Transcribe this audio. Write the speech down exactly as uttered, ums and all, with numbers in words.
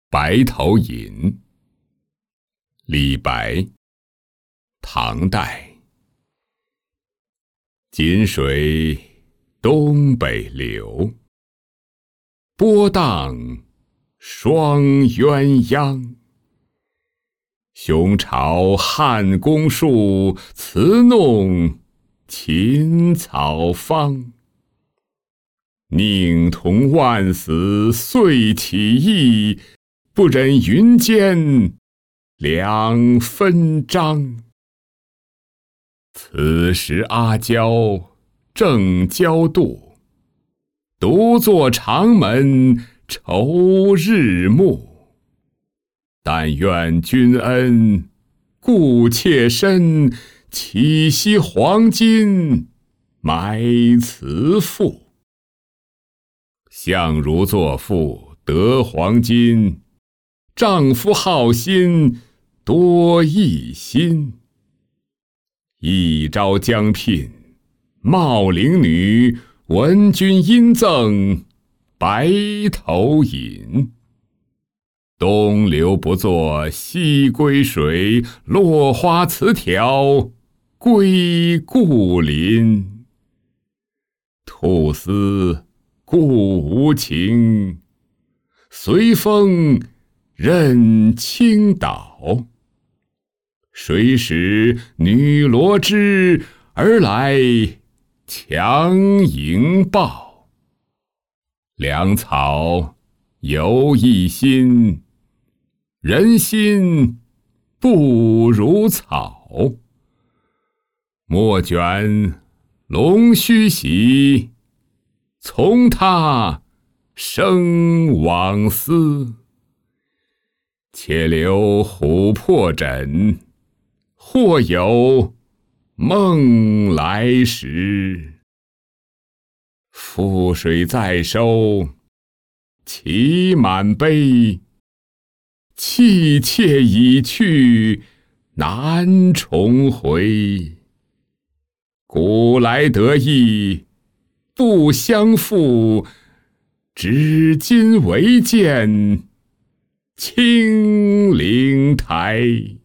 白头吟，李白，唐代。锦水东北流，波荡双鸳鸯。雄巢汉宫树，词弄秦草芳。宁同万死遂起义，不忍云间两分章。此时阿胶正交渡，独坐长门愁日暮。但愿君恩故妾身，岂惜黄金买词赋。相如作赋得黄金，丈夫好心多一心。一朝将聘茂陵女，闻君应赠白头吟。东流不作西归水，落花词条归故林。兔丝故无情，随风任倾倒。谁使女罗织而来强迎抱？粮草犹一心，人心不如草。莫卷龙须喜，从他生往思。且留琥珀枕，或有梦来时。覆水再收其满杯，弃妾已去难重回。古来得意不相负，至今唯见青灵台。